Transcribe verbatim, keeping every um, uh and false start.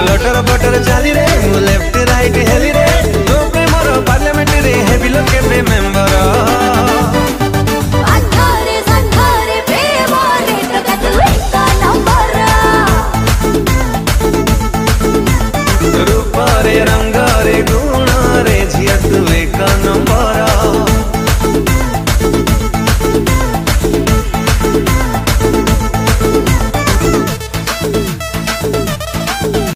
letter butter चाली रे मु लेफ्ट राइट हेली रे तो प्रेमर पार्लियामेंट रे हेबी लोग के मेंबर अंधारे अंधारे प्रेम रे तो कतुई का नंबर रूप रे रंग रे